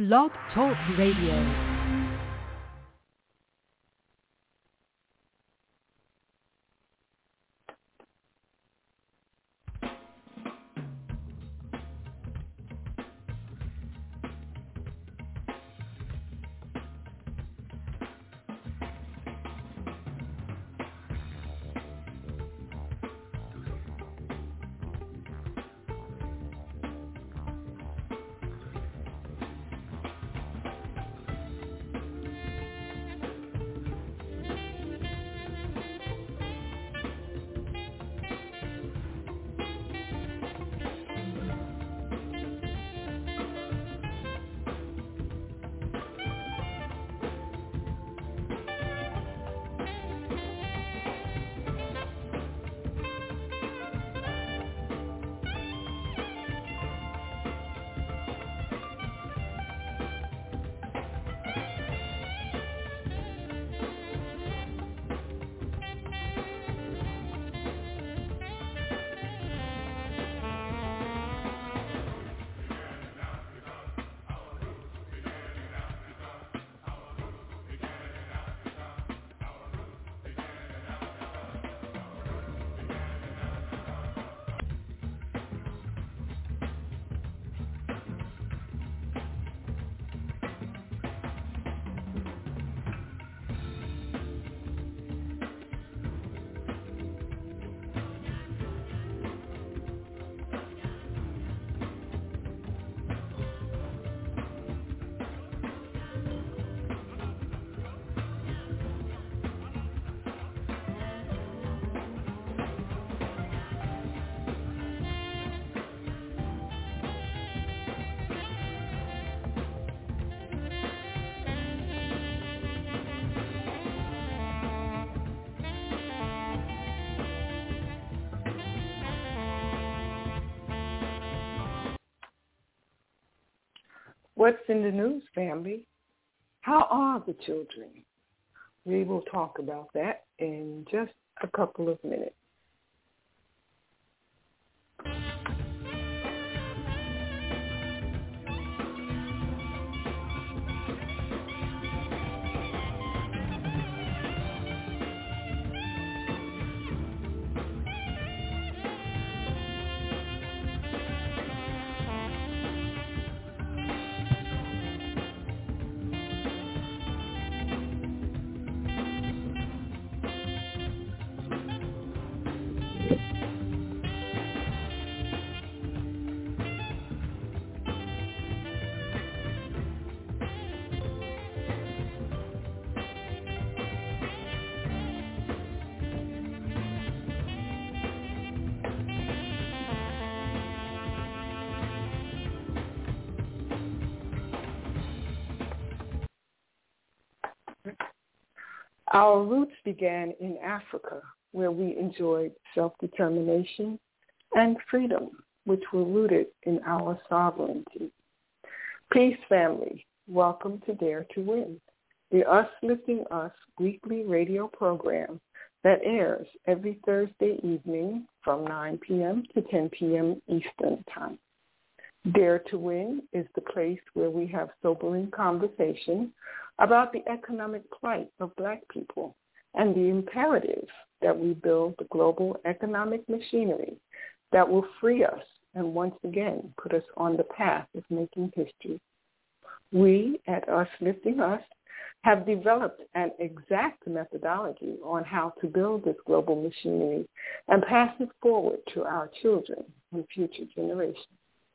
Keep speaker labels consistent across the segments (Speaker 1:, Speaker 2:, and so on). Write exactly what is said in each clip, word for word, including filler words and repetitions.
Speaker 1: Blog Talk Radio.
Speaker 2: What's in the news, family? How are the children? We will talk about that in just a couple of minutes. Our roots began in Africa, where we enjoyed self-determination and freedom, which were rooted in our sovereignty. Peace, family. Welcome to Dare to Win, the Us Lifting Us weekly radio program that airs every Thursday evening from nine p.m. to ten p.m. Eastern Time. Dare to Win is the place where we have sobering conversation about the economic plight of Black people and the imperative that we build the global economic machinery that will free us and once again put us on the path of making history. We at Us Lifting Us have developed an exact methodology on how to build this global machinery and pass it forward to our children and future generations.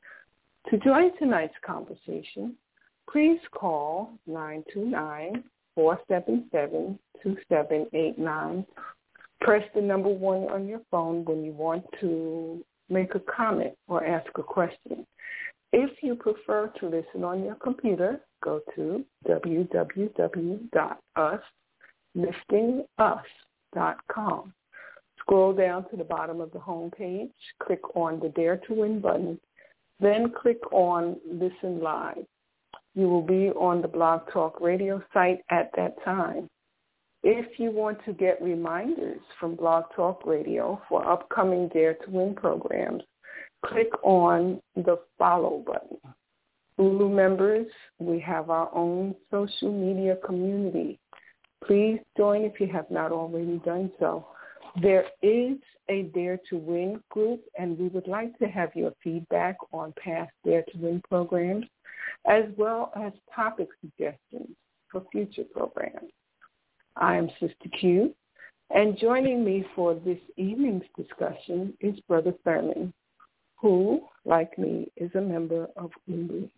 Speaker 2: To join tonight's conversation, please call nine two nine, four seven seven, two seven eight nine. Press the number one on your phone when you want to make a comment or ask a question. If you prefer to listen on your computer, go to w w w dot us lifting us dot com. Scroll down to the bottom of the home page, click on the Dare to Win button, then click on Listen Live. You will be on the Blog Talk Radio site at that time. If you want to get reminders from Blog Talk Radio for upcoming Dare to Win programs, click on the Follow button. Ulu members, we have our own social media community. Please join if you have not already done so. There is a Dare to Win group, and we would like to have your feedback on past Dare to Win programs, as well as topic suggestions for future programs. I am Sister Q, and joining me for this evening's discussion is Brother Thurman, who, like me, is a member of Ulu.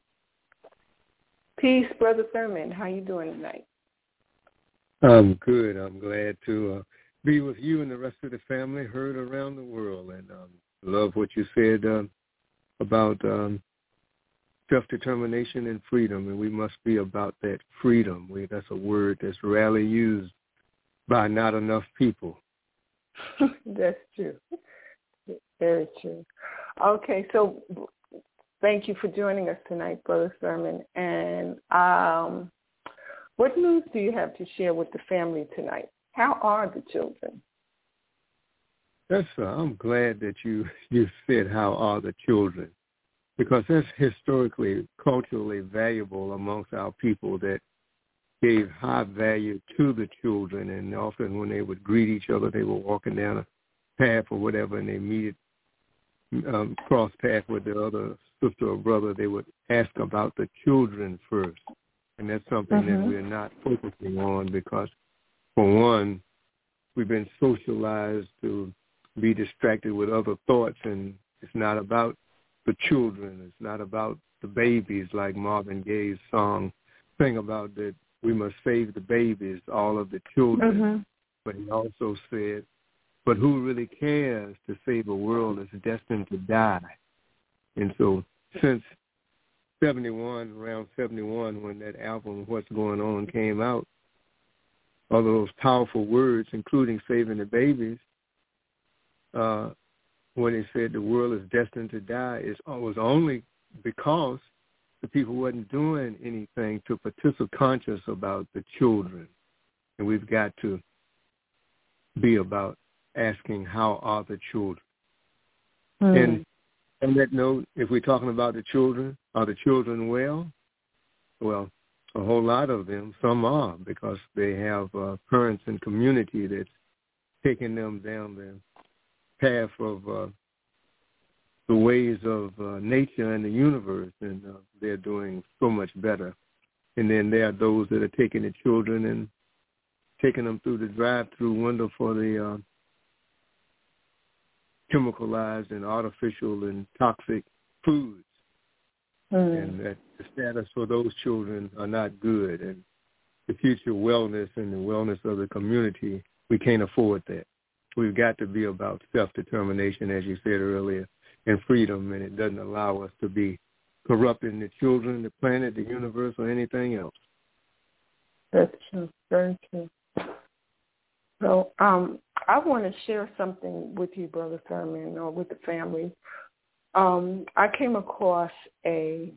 Speaker 2: Peace, Brother Thurman. How you doing tonight?
Speaker 3: I'm good. I'm glad to uh, be with you and the rest of the family heard around the world. And um, love what you said uh, about um, self-determination and freedom. And we must be about that freedom. We, that's a word that's rarely used by not enough people.
Speaker 2: That's true. Very true. Okay, so thank you for joining us tonight, Brother Thurman. And um, what news do you have to share with the family tonight? How are the children?
Speaker 3: That's, uh, I'm glad that you, you said how are the children, because that's historically, culturally valuable amongst our people that gave high value to the children. And often when they would greet each other, they were walking down a path or whatever, and they meet um, cross path with the other sister or brother, they would ask about the children first. And that's something mm-hmm. that we're not focusing on because, for one, we've been socialized to be distracted with other thoughts, and it's not about the children. It's not about the babies like Marvin Gaye's song sang about, that we must save the babies, all of the children. Mm-hmm. But he also said, but who really cares to save a world that's destined to die? And so since seventy-one, around seventy-one, when that album, What's Going On, came out, all of those powerful words, including saving the babies, uh, when he said the world is destined to die, it was only because the people wasn't doing anything to participate conscious about the children. And we've got to be about asking, how are the children? Mm. And on that note, if we're talking about the children, are the children well? Well, a whole lot of them, some are, because they have uh, parents and community that's taking them down the path of uh, the ways of uh, nature and the universe, and uh, they're doing so much better. And then there are those that are taking the children and taking them through the drive-through window for the uh, chemicalized and artificial and toxic foods. Mm. And that the status for those children are not good. And the future wellness and the wellness of the community, we can't afford that. We've got to be about self-determination, as you said earlier, and freedom, and it doesn't allow us to be corrupting the children, the planet, the universe, or anything else.
Speaker 2: That's true. Very true. So um, I want to share something with you, Brother Thurman, or with the family. Um, I came across a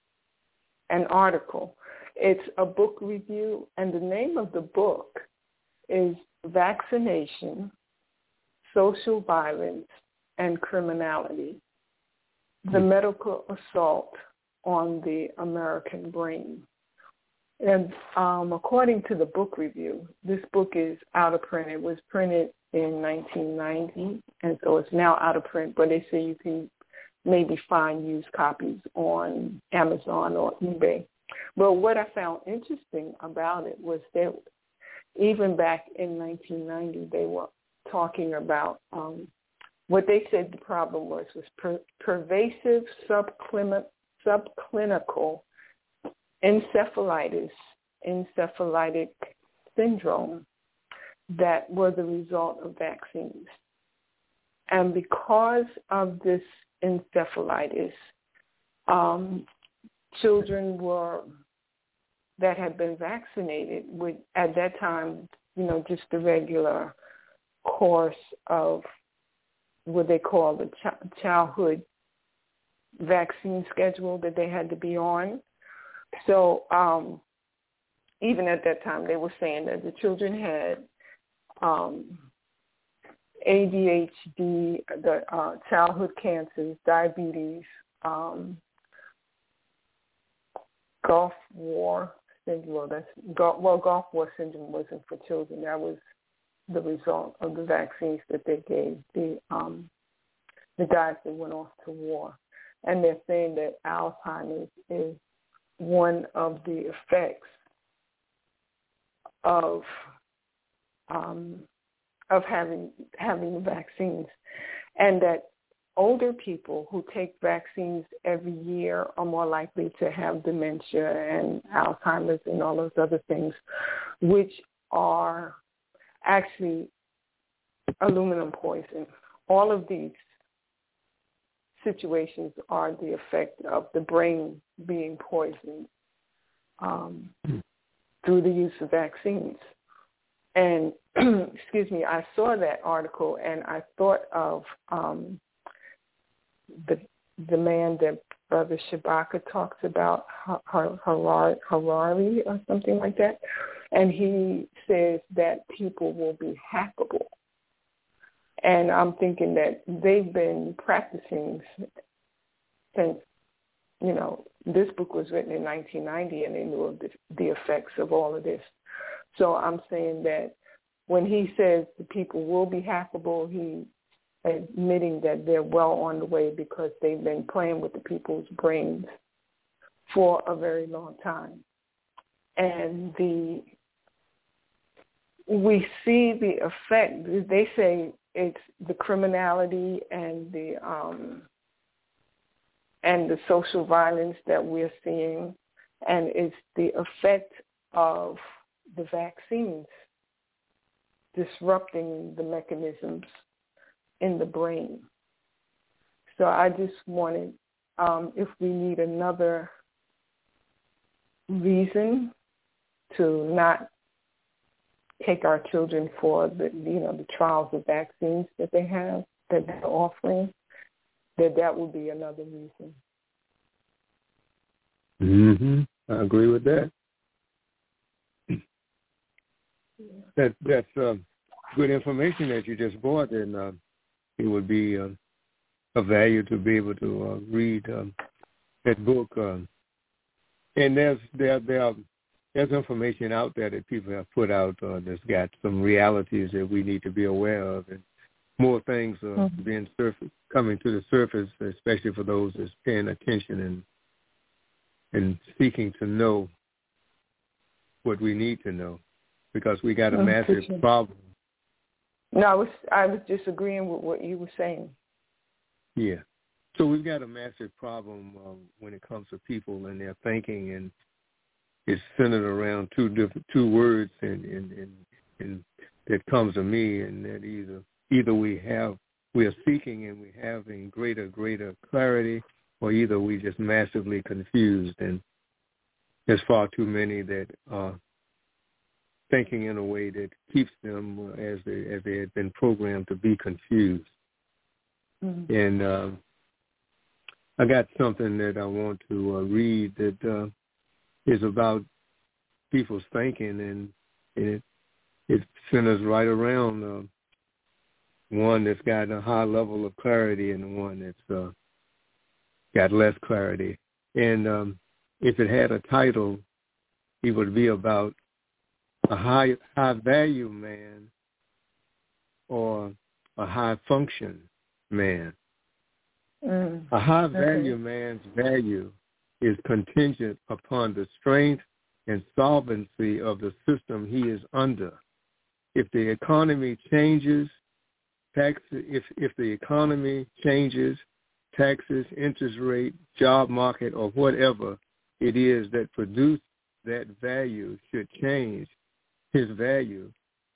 Speaker 2: an article. It's a book review, and the name of the book is Vaccination, Social Violence, and Criminality, the medical assault on the American brain. And um, according to the book review, this book is out of print. It was printed in nineteen ninety, and so it's now out of print, but they say you can maybe find used copies on Amazon or eBay. But what I found interesting about it was that even back in nineteen ninety, they were talking about um, what they said the problem was, was per- pervasive subclinical, subclinical encephalitis, encephalitic syndrome that were the result of vaccines. And because of this encephalitis, um, children were that had been vaccinated would, at that time, you know, just the regular course of what they call the ch- childhood vaccine schedule that they had to be on. So um, even at that time, they were saying that the children had um, A D H D, the uh, childhood cancers, diabetes, um, Gulf War syndrome. Well, that's well, Gulf War syndrome wasn't for children. That was the result of the vaccines that they gave the um, the guys that went off to war. And they're saying that Alzheimer's is one of the effects of um, of having having the vaccines, and that older people who take vaccines every year are more likely to have dementia and Alzheimer's and all those other things, which are actually aluminum poison. All of these situations are the effect of the brain being poisoned um, through the use of vaccines. And, excuse me, I saw that article and I thought of um, the the man that Brother Shabaka talks about, Harari, Harari or something like that. And he says that people will be hackable. And I'm thinking that they've been practicing since, you know, this book was written in nineteen ninety and they knew of the, the effects of all of this. So I'm saying that when he says the people will be hackable, he's admitting that they're well on the way because they've been playing with the people's brains for a very long time. And the we see the effect. They say it's the criminality and the um, and the social violence that we're seeing, and it's the effect of the vaccines disrupting the mechanisms in the brain. So I just wanted, um, if we need another reason to not take our children for the, you know, the trials of vaccines that they have, that they're offering, that that would be another reason.
Speaker 3: Mm-hmm. I agree with that.
Speaker 2: Yeah.
Speaker 3: That that's uh, good information that you just brought, and uh, it would be uh, of value to be able to uh, read um, that book. Uh, and there's there there there's information out there that people have put out uh, that's got some realities that we need to be aware of, and more things are mm-hmm. being surface, coming to the surface, especially for those that's paying attention and and seeking to know what we need to know, because we got a mm-hmm. massive problem.
Speaker 2: No, I was I was just agreeing with what you were saying.
Speaker 3: Yeah. So we've got a massive problem um, when it comes to people and their thinking, and it's centered around two different two words, and, and, and, and that comes to me, and that either either we have we are seeking and we having greater greater clarity, or either we just massively confused, and there's far too many that are thinking in a way that keeps them as they as they had been programmed to be confused. Mm-hmm. And uh, I got something that I want to uh, read that uh, is about people's thinking, and, and it it centers right around uh, one that's got a high level of clarity and one that's uh, got less clarity. And um, if it had a title, it would be about a high high value man or a high function man. Mm, a high value okay. man's value is contingent upon the strength and solvency of the system he is under. If the economy changes, tax if if the economy changes, taxes, interest rate, job market, or whatever it is that produce that value should change his value,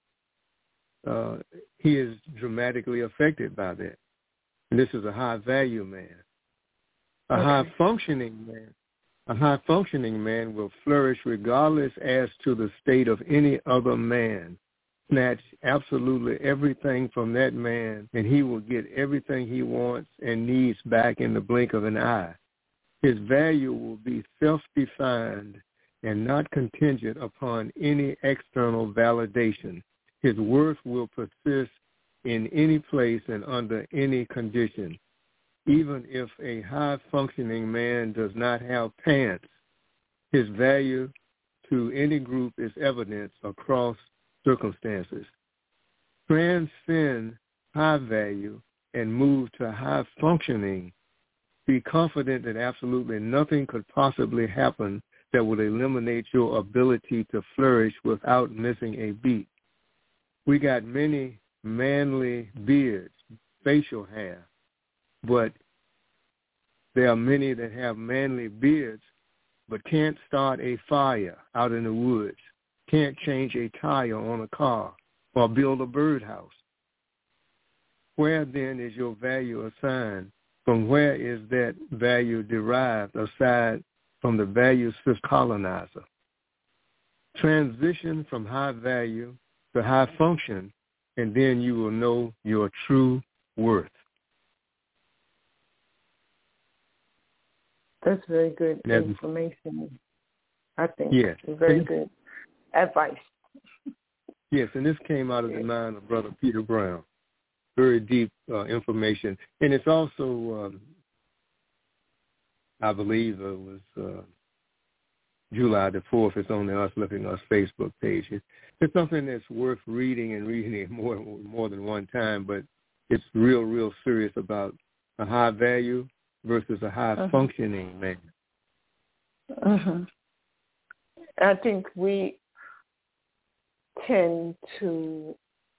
Speaker 3: uh, he is dramatically affected by that. And this is a high-value man. A okay. high-functioning man, a high-functioning man will flourish regardless as to the state of any other man. Snatch absolutely everything from that man, and he will get everything he wants and needs back in the blink of an eye. His value will be self-defined and not contingent upon any external validation. His worth will persist in any place and under any condition. Even if a high-functioning man does not have pants, His value to any group is evidence across circumstances. Transcend high value and move to high functioning. Be confident that absolutely nothing could possibly happen that would eliminate your ability to flourish without missing a beat. We got many manly beards, facial hair, but there are many that have manly beards but can't start a fire out in the woods, can't change a tire on a car, or build a birdhouse. Where then is your value assigned? From where is that value derived aside from the value colonizer? Transition from high value to high function, and then you will know your true worth.
Speaker 2: That's very good
Speaker 3: That's,
Speaker 2: information. I think
Speaker 3: yes.
Speaker 2: very good advice.
Speaker 3: Yes, and this came out of the mind of Brother Peter Brown. Very deep uh, information. And it's also, um, I believe it was uh, July the fourth. It's on the Us Lifting Us Facebook page. It's something that's worth reading and reading it more, more than one time, but it's real, real serious about a high value versus a high uh-huh. functioning man.
Speaker 2: Uh-huh. I think we tend to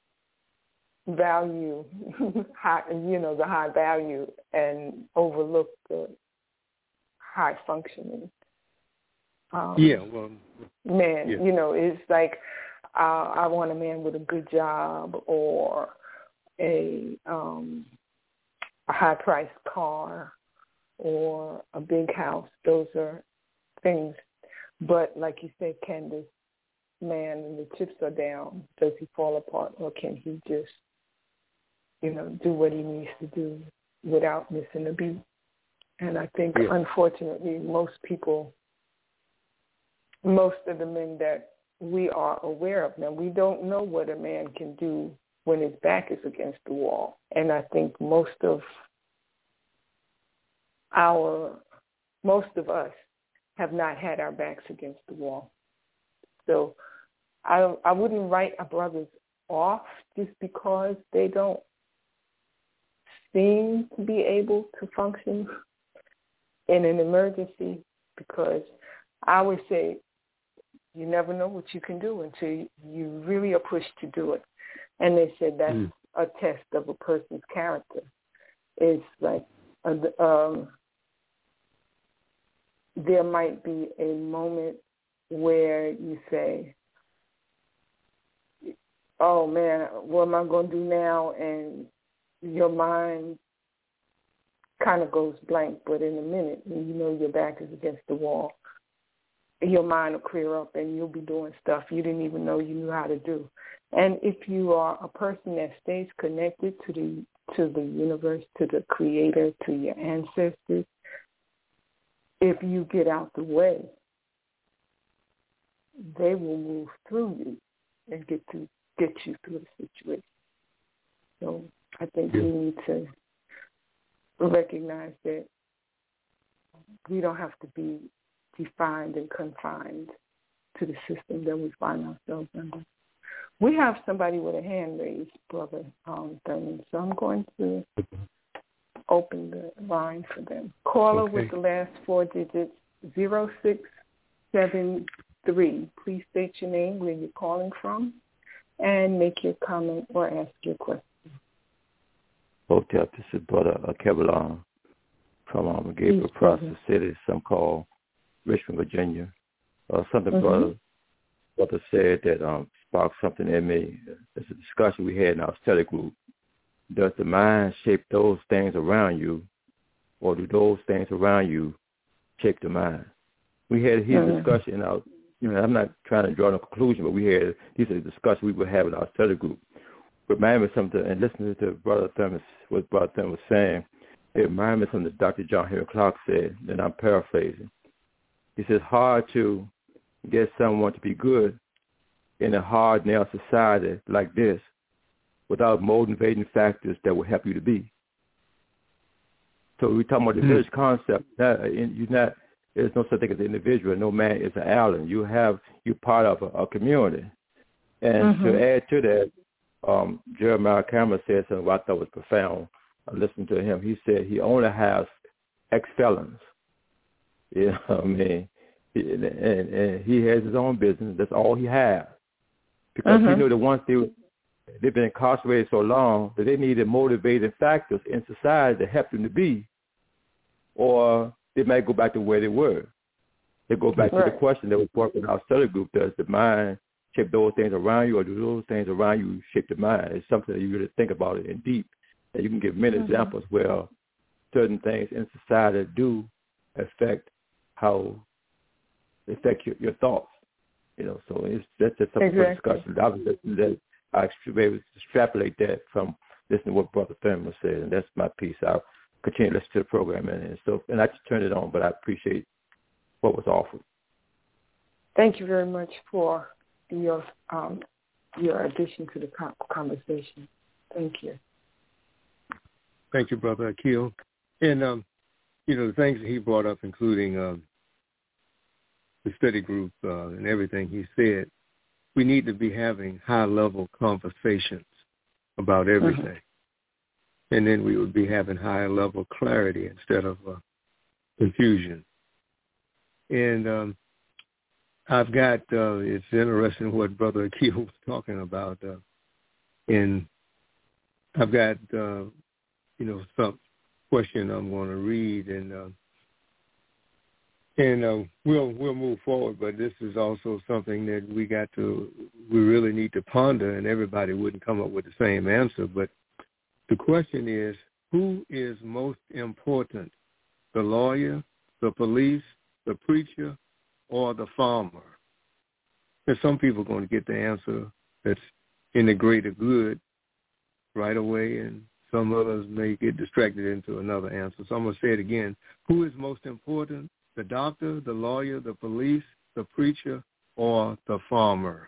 Speaker 2: value high, you know, the high value and overlook the high functioning. Um,
Speaker 3: yeah, well,
Speaker 2: man,
Speaker 3: yeah.
Speaker 2: you know, it's like uh, I want a man with a good job or a um, a high-priced car or a big house. Those are things. But like you said, can this man, and the chips are down, does he fall apart, or can he just, you know, do what he needs to do without missing a beat? And I think, yeah. unfortunately, most people, most of the men that we are aware of now, we don't know what a man can do when his back is against the wall. And I think most of our, most of us have not had our backs against the wall. So I I wouldn't write our brothers off just because they don't seem to be able to function in an emergency, because I would say you never know what you can do until you really are pushed to do it. And they said that's mm. a test of a person's character. It's like a, um, there might be a moment where you say, oh, man, what am I going to do now? And your mind kind of goes blank, but in a minute, when you know your back is against the wall, your mind will clear up and you'll be doing stuff you didn't even know you knew how to do. And if you are a person that stays connected to the to the universe, to the Creator, to your ancestors, if you get out the way, they will move through you and get to get you through the situation. So I think yeah. we need to recognize that we don't have to be defined and confined to the system that we find ourselves under. We have somebody with a hand raised, Brother um, Thurman, so I'm going to open the line for them. Caller okay. with the last four digits, zero six seven three. Please state your name, where you're calling from, and make your comment or ask your question.
Speaker 4: Hotel, this is Brother uh, Kevlon from um, Gabriel Process City, some call Richmond, Virginia. Uh, something mm-hmm. brother, brother said that um, sparked something in me. It's a discussion we had in our study group. Does the mind shape those things around you, or do those things around you shape the mind? We had a huge mm-hmm. discussion in our, you know, I'm not trying to draw a conclusion, but we had, these are the discussions we would have in our study group. Remind me of something, and listening to Brother Thurman, what Brother Thurman was saying, it reminded me of something that Doctor John Henry Clark said, and I'm paraphrasing. He says, hard to get someone to be good in a hard-nailed society like this without motivating factors that will help you to be. So we're talking about the mm-hmm. village concept. That, you're not there's no such thing as an individual. No man is an island. You have, you're part of a, a community. And mm-hmm. to add to that, um, Jeremiah Cameron said something I thought was profound. I listened to him. He said he only has ex-felons. You know what I mean? He, and, and he has his own business. That's all he has. Because mm-hmm. he knew that once they, they've been incarcerated so long that they needed motivating factors in society to help them to be, or they might go back to where they were. They go back right. to the question that was brought in our study group: does the mind shape those things around you, or do those things around you shape the mind? It's something that you really think about it in deep. And you can give many mm-hmm. examples where certain things in society do affect how affect your, your thoughts. You know, so it's that's just something exactly. for discussion. I was listening that I should be able to extrapolate that from listening to what Brother Thurman said, and that's my piece. I'll continue to listen to the program, and, and so and I just turned it on, but I appreciate what was offered.
Speaker 2: Thank you very much for your um, your addition to the conversation. Thank you.
Speaker 3: Thank you, Brother Akil. And, um, you know, the things that he brought up, including um, the study group uh, and everything he said, we need to be having high-level conversations about everything. Mm-hmm. And then we would be having high-level clarity instead of uh, confusion. And um, I've got, uh, it's interesting what Brother Akil was talking about. Uh, and I've got, uh, you know, some question I'm going to read, and uh, and uh, we'll we'll move forward. But this is also something that we got to, we really need to ponder, and everybody wouldn't come up with the same answer. But the question is, who is most important, the lawyer, the police, the preacher, or the farmer? And some people are going to get the answer that's in the greater good right away, and some others may get distracted into another answer. So I'm going to say it again. Who is most important, the doctor, the lawyer, the police, the preacher, or the farmer?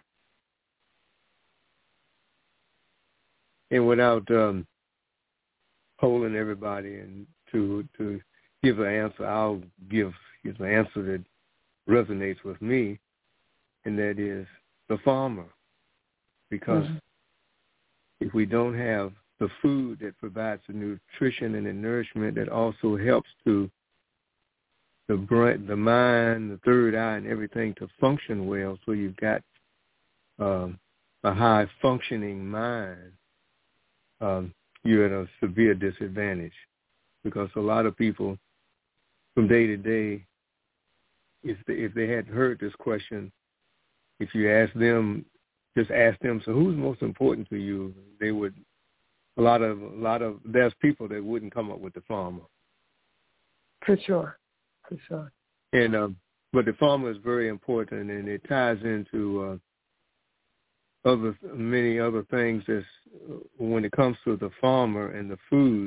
Speaker 3: And without um, polling everybody and to to give an answer, I'll give, give an answer that resonates with me, and that is the farmer. Because mm-hmm. if we don't have the food that provides the nutrition and the nourishment that also helps to the brain, the mind, the third eye, and everything to function well, so you've got um, a high functioning mind, um, you're at a severe disadvantage. Because a lot of people from day to day, if they, if they hadn't heard this question, if you ask them, just ask them, so who's most important to you? They would, a lot of, a lot of, there's people that wouldn't come up with the farmer.
Speaker 2: For sure, for sure.
Speaker 3: And, um, but the farmer is very important, and it ties into uh, other, many other things. That's, uh, when it comes to the farmer and the food,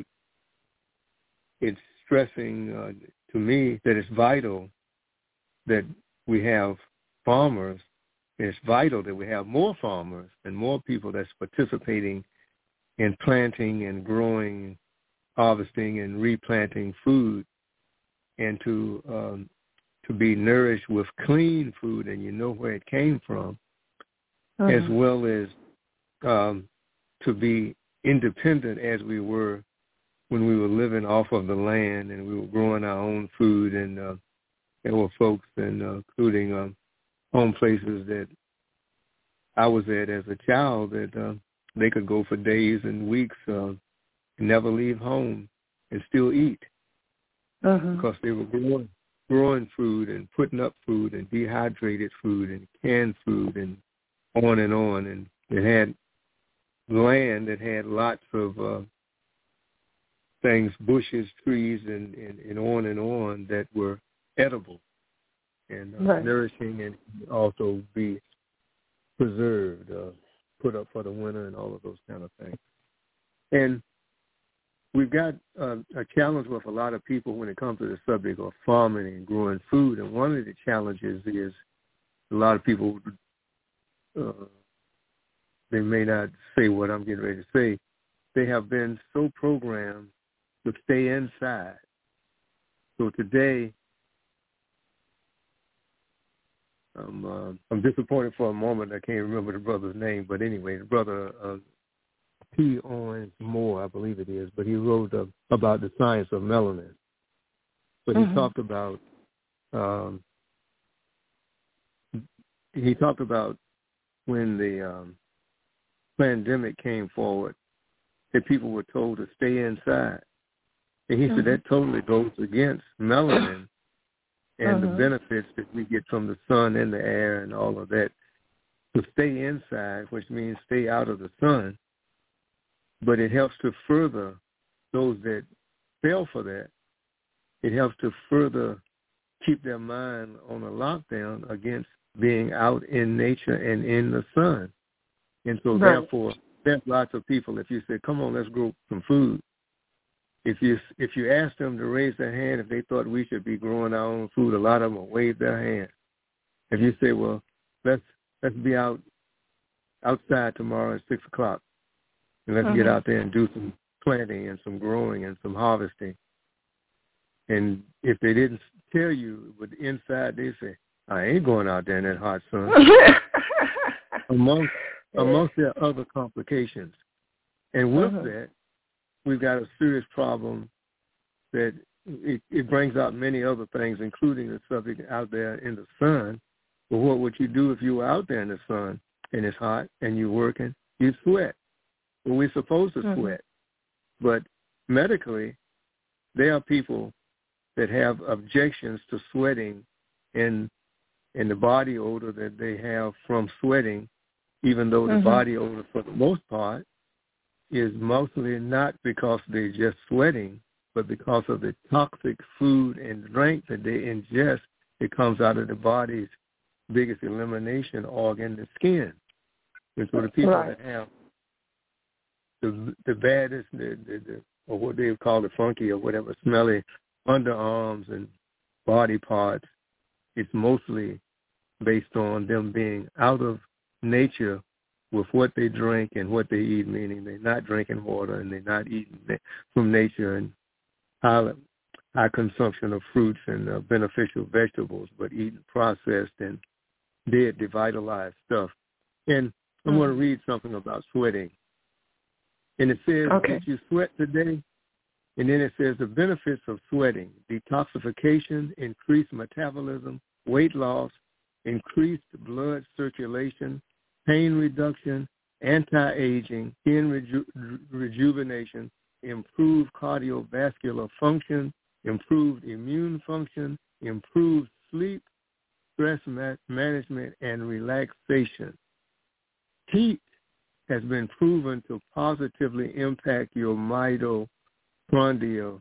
Speaker 3: it's stressing uh, to me that it's vital that we have farmers. It's vital that we have more farmers and more people that's participating in planting and growing, harvesting and replanting food, and to um, to be nourished with clean food, and you know where it came from, uh-huh. as well as um, to be independent as we were when we were living off of the land and we were growing our own food. And uh, there were folks, and uh, including um, home places that I was at as a child, that uh, they could go for days and weeks uh, and never leave home and still eat uh-huh. because they were growing, growing food and putting up food and dehydrated food and canned food and on and on. And it had land that had lots of uh, things, bushes, trees, and, and, and on and on that were edible and uh, right. nourishing, and also be preserved, uh, put up for the winter, and all of those kind of things. And we've got uh, a challenge with a lot of people when it comes to the subject of farming and growing food. And one of the challenges is a lot of people, uh, they may not say what I'm getting ready to say. They have been so programmed to stay inside. So today, I'm uh, I'm disappointed for a moment. I can't remember the brother's name, but anyway, the brother uh, P. Owens Moore, I believe it is, but he wrote uh, about the science of melanin. But
Speaker 2: mm-hmm.
Speaker 3: he talked about um, he talked about when the um, pandemic came forward, that people were told to stay inside. And he mm-hmm. said that totally goes against melanin and mm-hmm. the benefits that we get from the sun and the air and all of that. To stay inside, which means stay out of the sun, but it helps to further those that fell for that. It helps to further keep their mind on a lockdown against being out in nature and in the sun. And so right. therefore, there's lots of people, if you say, come on, let's grow some food. If you if you ask them to raise their hand if they thought we should be growing our own food, a lot of them will wave their hand. If you say, well, let's let's be out outside tomorrow at six o'clock, and let's mm-hmm. get out there and do some planting and some growing and some harvesting. And if they didn't tell you, but inside they say, I ain't going out there in that hot sun. amongst amongst their other complications. And with uh-huh. that, we've got a serious problem that it, it brings out many other things, including the subject out there in the sun. But what would you do if you were out there in the sun and it's hot and you're working? You'd sweat. Well, we're supposed to uh-huh. sweat. But medically, there are people that have objections to sweating and and the body odor that they have from sweating, even though the mm-hmm. body odor for the most part is mostly not because they're just sweating, but because of the toxic food and drink that they ingest. It comes out of the body's biggest elimination organ, the skin. And so the people right. that have the the baddest, the, the, the, or what they would call the funky or whatever, smelly underarms and body parts, it's mostly based on them being out of nature with what they drink and what they eat, meaning they're not drinking water and they're not eating from nature and high, high consumption of fruits and uh, beneficial vegetables, but eating processed and dead, devitalized stuff. And I'm mm-hmm. going to read something about sweating. And it says okay. that you sweat today, and then it says the benefits of sweating: detoxification, increased metabolism, weight loss, increased blood circulation, pain reduction, anti-aging, skin reju- rejuvenation, improved cardiovascular function, improved immune function, improved sleep, stress ma- management, and relaxation. Heat has been proven to positively impact your mitochondria,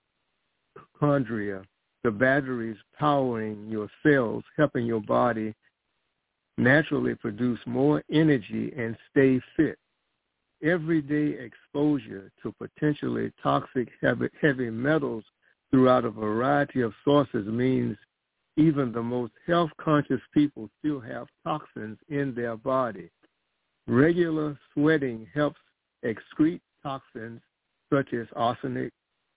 Speaker 3: chondria, the batteries powering your cells, helping your body naturally produce more energy and stay fit. Everyday exposure to potentially toxic heavy, heavy metals throughout a variety of sources means even the most health-conscious people still have toxins in their body. Regular sweating helps excrete toxins such as arsenic,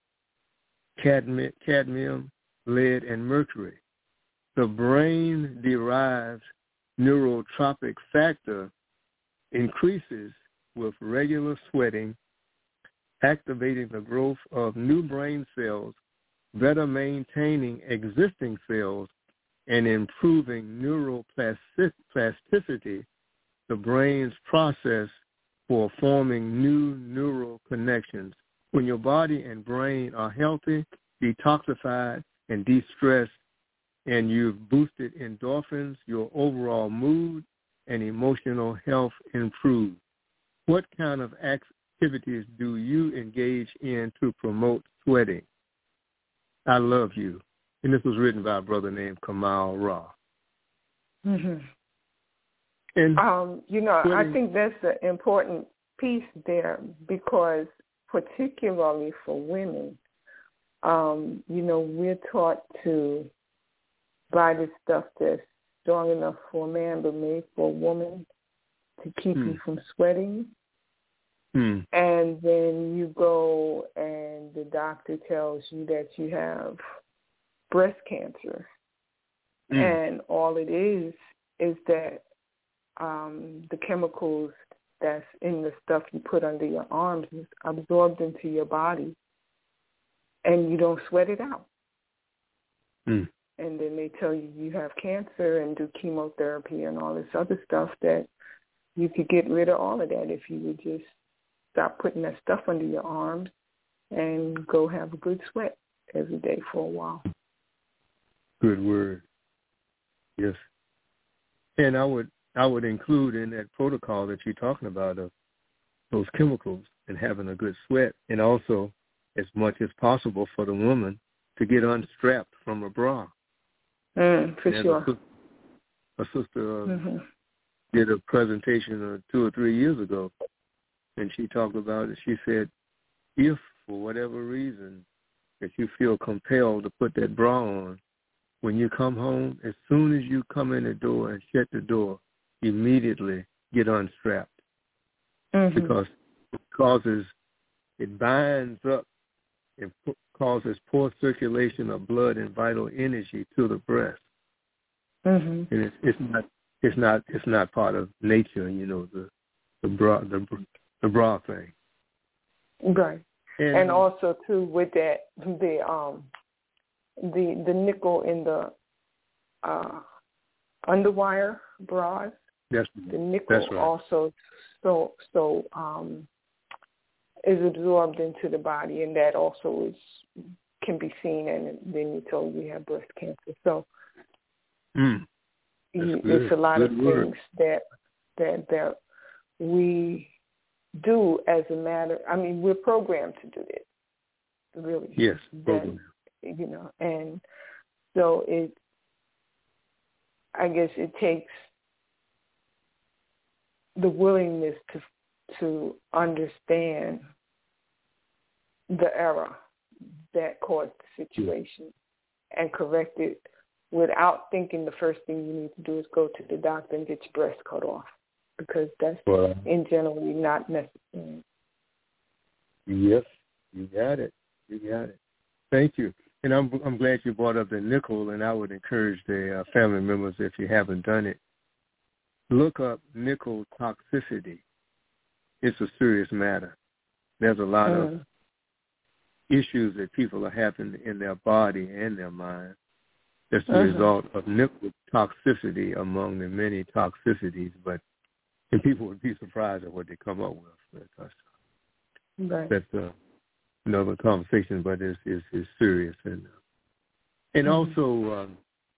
Speaker 3: cadmi- cadmium, lead, and mercury. The brain-derived neurotropic factor increases with regular sweating, activating the growth of new brain cells, better maintaining existing cells, and improving neuroplasticity, the brain's process for forming new neural connections. When your body and brain are healthy, detoxified, and de-stressed, and you've boosted endorphins, your overall mood and emotional health improve. What kind of activities do you engage in to promote sweating? I love you. And this was written by a brother named Kamal Ra.
Speaker 2: Mm-hmm.
Speaker 3: And
Speaker 2: um, you know,
Speaker 3: sweating,
Speaker 2: I think that's an important piece there because particularly for women, um, you know, we're taught to buy this stuff that's strong enough for a man but made for a woman to keep hmm. you from sweating.
Speaker 3: Hmm.
Speaker 2: And then you go and the doctor tells you that you have breast cancer. Mm. And all it is is that um, the chemicals that's in the stuff you put under your arms is absorbed into your body, and you don't sweat it out.
Speaker 3: Mm.
Speaker 2: And then they tell you you have cancer and do chemotherapy and all this other stuff that you could get rid of all of that if you would just stop putting that stuff under your arms and go have a good sweat every day for a while.
Speaker 3: Good word. Yes. And I would I would include in that protocol that you're talking about of those chemicals and having a good sweat, and also as much as possible for the woman to get unstrapped from a bra.
Speaker 2: Mm, for sure.
Speaker 3: A, a sister uh,
Speaker 2: mm-hmm.
Speaker 3: did a presentation uh, two or three years ago, and she talked about it. She said, if for whatever reason that you feel compelled to put that bra on, when you come home, as soon as you come in the door and shut the door, immediately get unstrapped.
Speaker 2: Mm-hmm.
Speaker 3: Because it causes, it binds up, it p- causes poor circulation of blood and vital energy to the breast.
Speaker 2: Mm-hmm.
Speaker 3: And it's, it's not, it's not, it's not part of nature, you know, the the bra, the, the bra thing.
Speaker 2: Right.
Speaker 3: And,
Speaker 2: and also too with that, the um, the the nickel in the uh, underwire bras.
Speaker 3: That's,
Speaker 2: the nickel
Speaker 3: that's right.
Speaker 2: also so so um, is absorbed into the body, and that also is can be seen, and then you told you have breast cancer. So
Speaker 3: mm,
Speaker 2: you, it's a lot
Speaker 3: good
Speaker 2: of
Speaker 3: word.
Speaker 2: things that that that we do as a matter. I mean, we're programmed to do this, really.
Speaker 3: Yes,
Speaker 2: that, you know, and so it. I guess it takes the willingness to to understand the error that caused the situation and correct it without thinking the first thing you need to do is go to the doctor and get your breast cut off, because that's
Speaker 3: well,
Speaker 2: in generally not necessary.
Speaker 3: Yes, you got it. You got it. Thank you. And I'm I'm glad you brought up the nickel, and I would encourage the uh, family members, if you haven't done it, look up nickel toxicity. It's a serious matter. There's a lot
Speaker 2: mm.
Speaker 3: of issues that people are having in their body and their mind. That's the
Speaker 2: mm-hmm.
Speaker 3: result of nickel toxicity among the many toxicities, but and people would be surprised at what they come up with. That's,
Speaker 2: right.
Speaker 3: that's uh, another conversation, but it's, it's, it's serious. And, uh, and
Speaker 2: mm-hmm.
Speaker 3: also, um,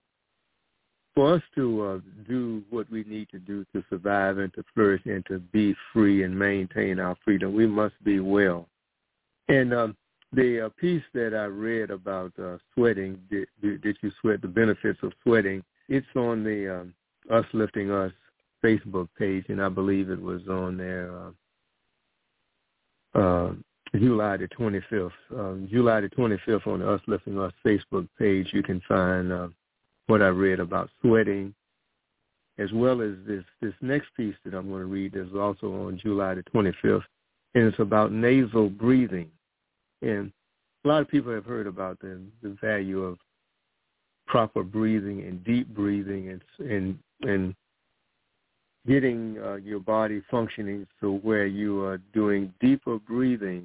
Speaker 3: for us to uh, do what we need to do to survive and to flourish and to be free and maintain our freedom, we must be well. And um, the uh, piece that I read about uh, sweating, did, did you sweat, the benefits of sweating, it's on the um, Us Lifting Us Facebook page, and I believe it was on there uh, uh, July the twenty-fifth. Um, July the twenty-fifth on the Us Lifting Us Facebook page, you can find uh, what I read about sweating, as well as this, this next piece that I'm going to read is also on July the twenty-fifth, and it's about nasal breathing. And a lot of people have heard about the, the value of proper breathing and deep breathing and and, and getting uh, your body functioning so where you are doing deeper breathing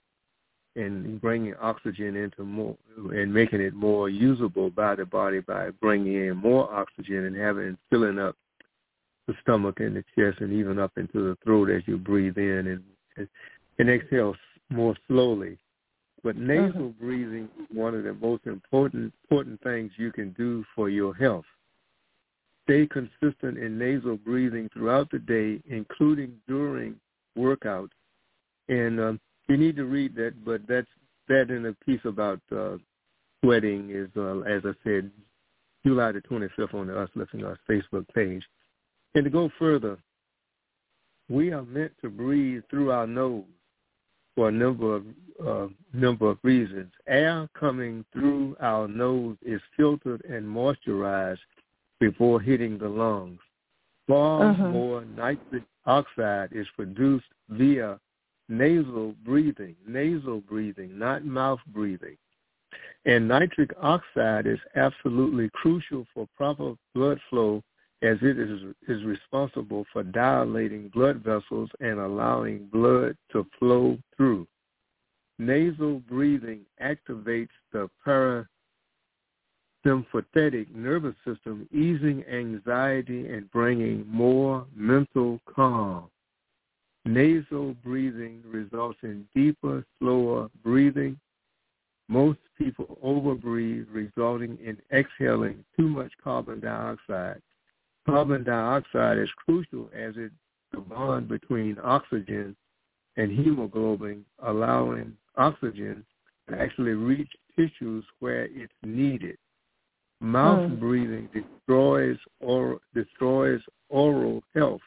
Speaker 3: and bringing oxygen into more and making it more usable by the body by bringing in more oxygen and having filling up the stomach and the chest and even up into the throat as you breathe in and and, and exhale more slowly. But nasal mm-hmm. breathing is one of the most important important things you can do for your health. Stay consistent in nasal breathing throughout the day, including during workouts. And um, you need to read that, but that's that in a piece about uh, sweating is, uh, as I said, July the twenty-fifth on the Us Lifting Us Facebook page. And to go further, we are meant to breathe through our nose for a number of uh, number of reasons. Air coming through our nose is filtered and moisturized before hitting the lungs. Far uh-huh. more nitric oxide is produced via nasal breathing, nasal breathing, not mouth breathing. And nitric oxide is absolutely crucial for proper blood flow, as it is, is responsible for dilating blood vessels and allowing blood to flow through. Nasal breathing activates the parasympathetic nervous system, easing anxiety and bringing more mental calm. Nasal breathing results in deeper, slower breathing. Most people overbreathe, resulting in exhaling too much carbon dioxide. Carbon dioxide is crucial as it's the bond between oxygen and hemoglobin, allowing oxygen to actually reach tissues where it's needed. Mouth mm. breathing destroys or destroys oral health,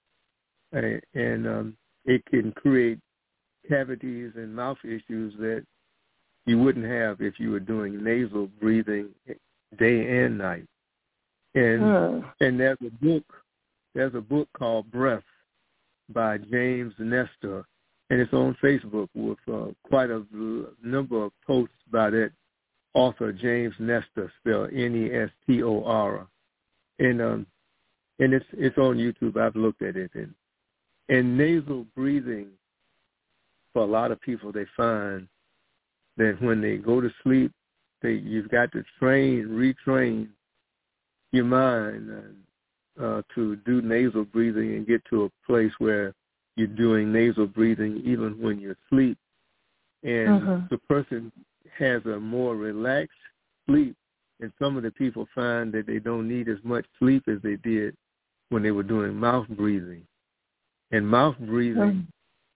Speaker 3: and, and um, it can create cavities and mouth issues that you wouldn't have if you were doing nasal breathing day and night. And mm. and there's a book, there's a book called Breath by James Nestor, and it's on Facebook with uh, quite a number of posts by that author, James Nestor, spelled N E S T O R. And um, and it's it's on YouTube. I've looked at it. And, and nasal breathing, for a lot of people, they find that when they go to sleep, they you've got to train, retrain your mind uh, uh, to do nasal breathing and get to a place where you're doing nasal breathing even when you're asleep. And uh-huh. the person has a more relaxed sleep, and some of the people find that they don't need as much sleep as they did when they were doing mouth breathing. And mouth breathing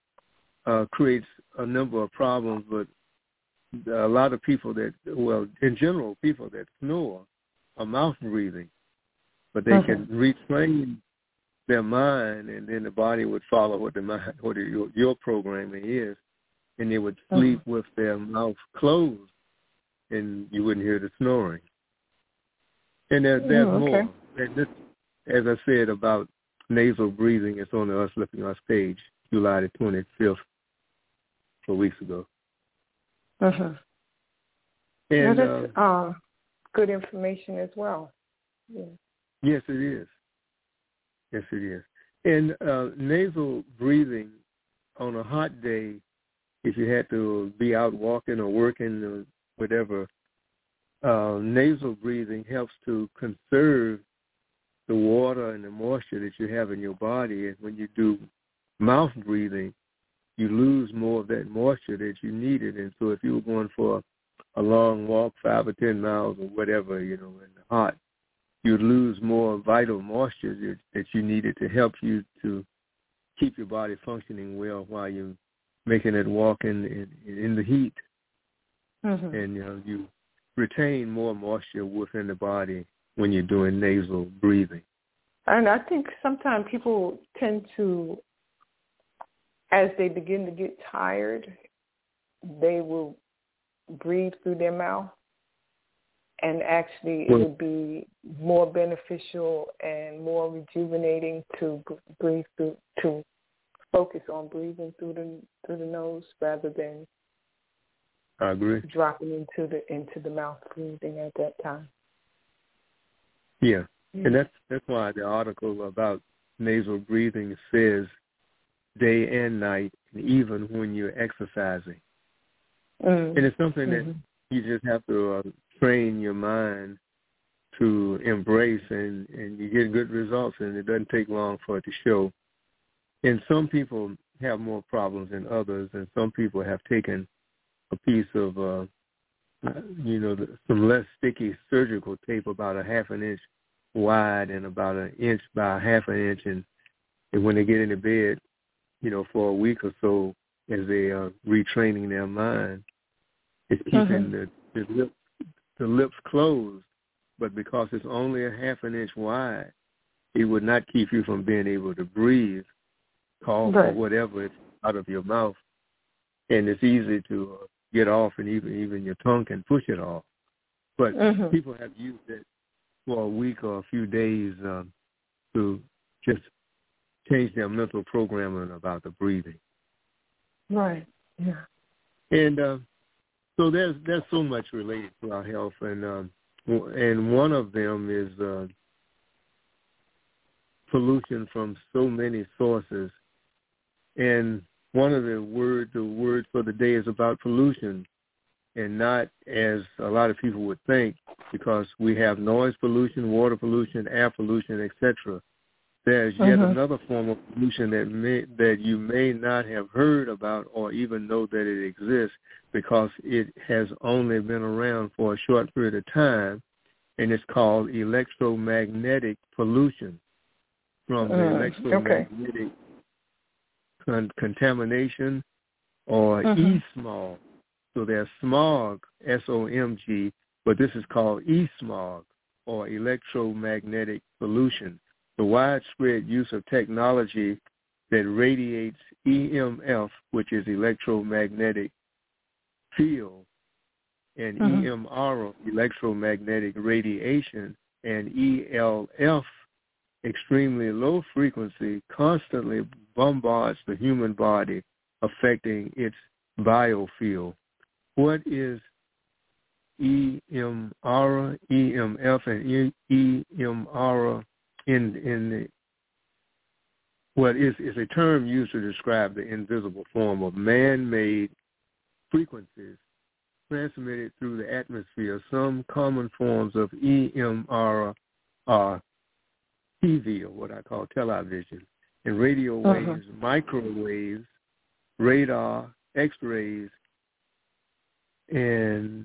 Speaker 3: uh, creates a number of problems, but a lot of people that, well, in general, people that snore are mouth breathing, but they uh-huh. can retrain their mind, and then the body would follow what the mind, what your, your programming is, and they would sleep uh-huh. with their mouth closed, and you wouldn't hear the snoring. And there, there's oh, okay. more. And this, as I said about nasal breathing, it's on the Us Lifting Us page, July the twenty-fifth, four weeks ago.
Speaker 2: Uh-huh.
Speaker 3: And
Speaker 2: well, that's uh, uh, good information as well. Yeah.
Speaker 3: Yes, it is. Yes, it is. And uh, nasal breathing on a hot day, if you had to be out walking or working or whatever, uh, nasal breathing helps to conserve the water and the moisture that you have in your body. And when you do mouth breathing, you lose more of that moisture that you needed. And so if you were going for a long walk, five or ten miles or whatever, you know, in the hot, you'd lose more vital moisture that you needed to help you to keep your body functioning well while you're making that walk in, in, in the heat. Mm-hmm. And, you know, you retain more moisture within the body when you're doing nasal breathing.
Speaker 2: And I think sometimes people tend to, as they begin to get tired, they will breathe through their mouth. And actually it would be more beneficial and more rejuvenating to breathe through, to focus on breathing through the through the nose rather than
Speaker 3: I agree.
Speaker 2: dropping into the into the mouth breathing at that time.
Speaker 3: Yeah, and that's that's why the article about nasal breathing says day and night, and even when you're exercising. Mm-hmm. And it's something that mm-hmm. you just have to uh, train your mind to embrace, and, and you get good results, and it doesn't take long for it to show. And some people have more problems than others, and some people have taken a piece of, uh, you know, some less sticky surgical tape about a half an inch wide and about an inch by a half an inch, and, and when they get into bed, you know, for a week or so, as they are retraining their mind, it's keeping mm-hmm. the, the lips the lips closed, but because it's only a half an inch wide, it would not keep you from being able to breathe, cough, right. or whatever it's out of your mouth. And it's easy to uh, get off, and even even your tongue can push it off. But mm-hmm. people have used it for a week or a few days um, to just change their mental programming about the breathing.
Speaker 2: Right, yeah.
Speaker 3: And uh, So there's there's so much related to our health, and um, and one of them is uh, pollution from so many sources. And one of the words, the word for the day is about pollution, and not as a lot of people would think, because we have noise pollution, water pollution, air pollution, et cetera. There's yet uh-huh. another form of pollution that may, that you may not have heard about or even know that it exists, because it has only been around for a short period of time, and it's called electromagnetic pollution from the uh, electromagnetic okay. con- contamination or uh-huh. e-smog. So there's smog, S O M G, but this is called e-smog or electromagnetic pollution. The widespread use of technology that radiates E M F, which is electromagnetic field, and mm-hmm. E M R, electromagnetic radiation, and E L F, extremely low frequency, constantly bombards the human body, affecting its biofield. What is E M R, E M F, and E M R in in the what is is a term used to describe the invisible form of man-made frequencies transmitted through the atmosphere. Some common forms of E M R are T V, or what I call television, and radio waves, uh-huh. microwaves, radar, X-rays, and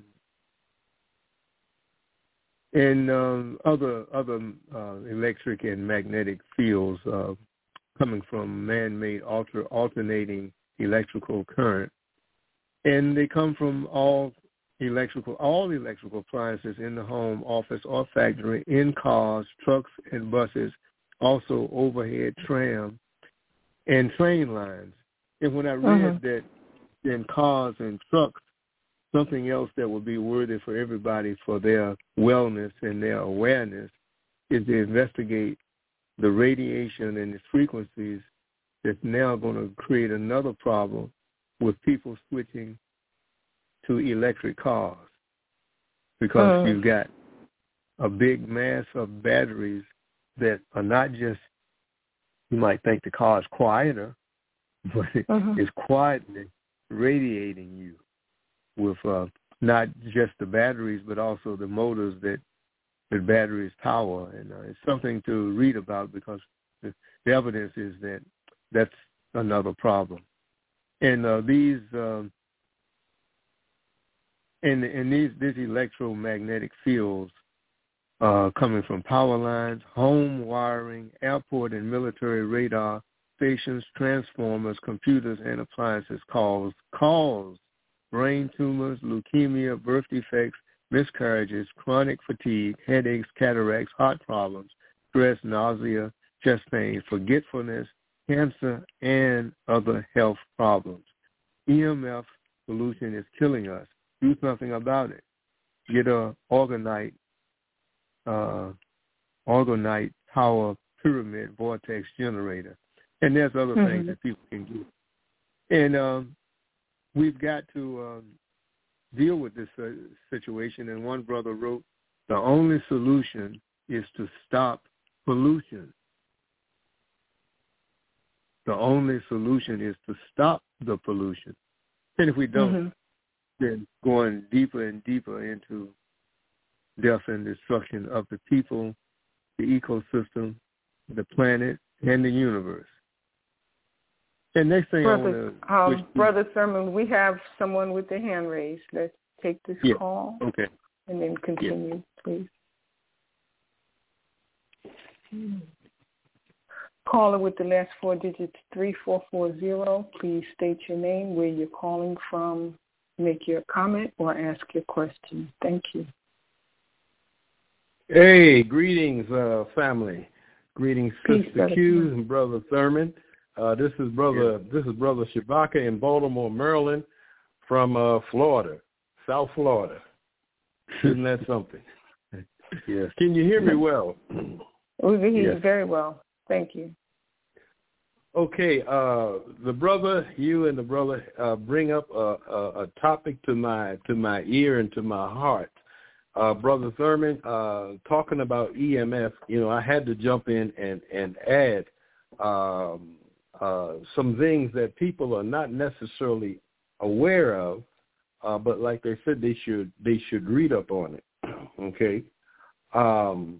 Speaker 3: and um, other other uh, electric and magnetic fields uh, coming from man-made alter, alternating electrical current, and they come from all electrical all electrical appliances in the home, office, or factory, in cars, trucks, and buses, also overhead tram and train lines. And when I read uh-huh. that in cars and trucks, something else that would be worthy for everybody for their wellness and their awareness is to investigate the radiation and its frequencies that's now going to create another problem with people switching to electric cars, because uh. you've got a big mass of batteries that are not just, you might think the car is quieter, but uh-huh. it's quietly radiating you with uh, not just the batteries, but also the motors that the batteries power. And uh, it's something to read about, because the, the evidence is that that's another problem. And uh, these um, and, and these these electromagnetic fields uh, coming from power lines, home wiring, airport and military radar stations, transformers, computers, and appliances cause cause brain tumors, leukemia, birth defects, miscarriages, chronic fatigue, headaches, cataracts, heart problems, stress, nausea, chest pain, forgetfulness, cancer, and other health problems. E M F pollution is killing us. Do something about it. Get a orgonite, uh, orgonite power pyramid vortex generator. And there's other mm-hmm. things that people can do. And um, we've got to um, deal with this uh, situation. And one brother wrote, the only solution is to stop pollution. The only solution is to stop the pollution. And if we don't, mm-hmm. then going deeper and deeper into death and destruction of the people, the ecosystem, the planet, and the universe. And next thing
Speaker 2: Brother,
Speaker 3: I want to...
Speaker 2: Um, Brother Thurman, we have someone with their hand raised. Let's take this
Speaker 3: yeah.
Speaker 2: call.
Speaker 3: Okay.
Speaker 2: And then continue, yeah. please. Caller with the last four digits, three four four zero. Please state your name, where you're calling from, make your comment, or ask your question. Thank you.
Speaker 5: Hey, greetings, uh, family. Greetings,
Speaker 2: Peace,
Speaker 5: Sister Q and Brother Thurman. Uh, this is brother. Yeah. This is Brother Shabaka in Baltimore, Maryland, from uh, Florida, South Florida. Isn't that something?
Speaker 3: Yes.
Speaker 5: Can you hear me well?
Speaker 2: We can hear you very well. Thank you.
Speaker 5: Okay, uh, the brother, you and the brother uh, bring up a, a, a topic to my to my ear and to my heart. Uh, Brother Thurman, uh, talking about E M F, you know, I had to jump in and, and add um, uh, some things that people are not necessarily aware of, uh, but like they said, they should they should read up on it. Okay, um,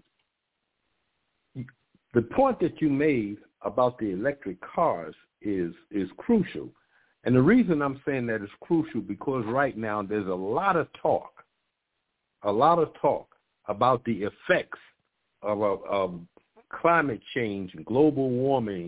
Speaker 5: the point that you made about the electric cars is is crucial, and the reason I'm saying that is crucial because right now there's a lot of talk, a lot of talk about the effects of, of, of climate change, global warming,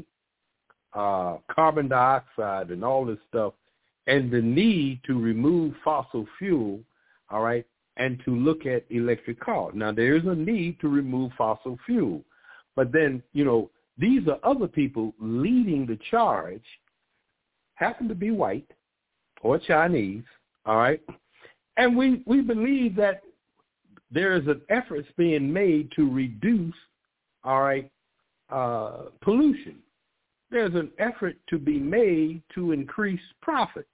Speaker 5: uh, carbon dioxide, and all this stuff, and the need to remove fossil fuel, all right, and to look at electric cars. Now, there is a need to remove fossil fuel, but then, you know, these are other people leading the charge, happen to be white or Chinese, all right, and we, we believe that there is an effort being made to reduce, all right, uh, pollution. There's an effort to be made to increase profits.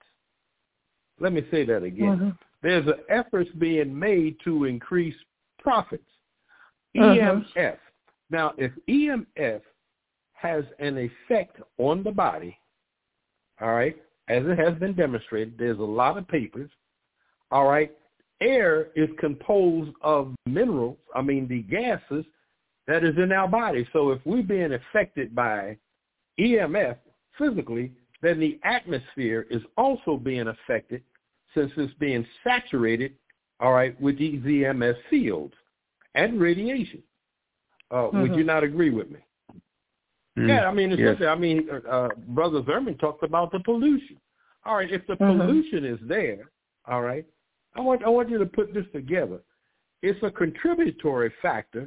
Speaker 5: Let me say that again. Mm-hmm. There's an effort being made to increase profits. Mm-hmm. E M F. Now, if E M F has an effect on the body, all right, as it has been demonstrated, there's a lot of papers, all right, air is composed of minerals, I mean the gases that is in our body. So if we're being affected by E M F physically, then the atmosphere is also being affected since it's being saturated, all right, with these E M F fields and radiation. Uh, mm-hmm. Would you not agree with me? Mm-hmm. Yeah, I mean, it's yes. I mean, uh, Brother Thurman talked about the pollution. All right, if the mm-hmm. pollution is there, all right, I want I want you to put this together. It's a contributory factor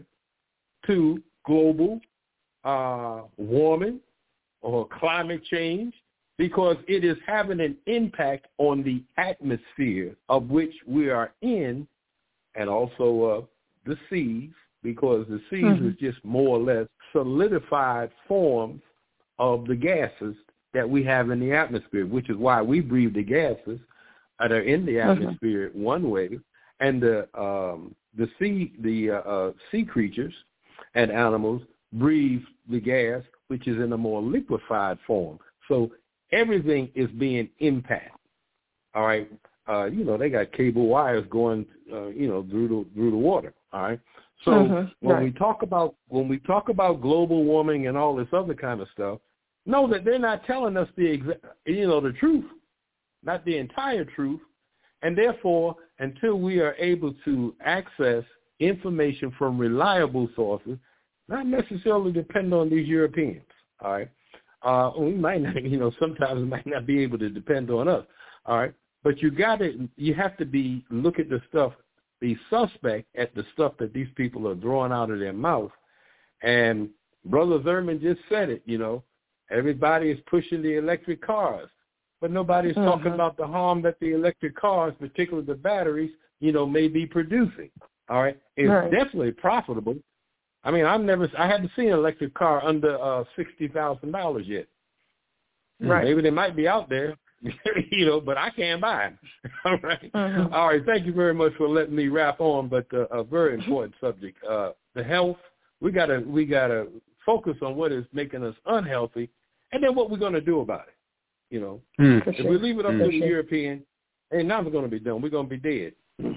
Speaker 5: to global uh, warming or climate change because it is having an impact on the atmosphere of which we are in and also uh, the seas, because the seas mm-hmm. is just more or less solidified forms of the gases that we have in the atmosphere, which is why we breathe the gases that are in the atmosphere mm-hmm. one way, and the um, the sea the uh, uh, sea creatures and animals breathe the gas, which is in a more liquefied form. So everything is being impacted. All right, uh, you know they got cable wires going, uh, you know, through the through the water. All right. So mm-hmm. when right. we talk about when we talk about global warming and all this other kind of stuff, know that they're not telling us the exa- you know the truth, not the entire truth, and therefore until we are able to access information from reliable sources, not necessarily depend on these Europeans. All right, uh, we might not, you know, sometimes we might not be able to depend on us. All right, but you got to you have to be look at the stuff. Be suspect at the stuff that these people are drawing out of their mouth. And Brother Thurman just said it, you know, everybody is pushing the electric cars, but nobody's mm-hmm. talking about the harm that the electric cars, particularly the batteries, you know, may be producing. All right. It's right. definitely profitable. I mean, I've never, I haven't seen an electric car under uh, sixty thousand dollars yet. Right. Maybe they might be out there. you know, but I can't buy them. All right. Mm-hmm. All right. Thank you very much for letting me wrap on, but uh, a very important subject, uh, the health. We gotta we gotta focus on what is making us unhealthy, and then what we're gonna do about it. You know, mm. if sure. we leave it up mm. to the European, ain't nothing gonna be done. We're gonna be dead,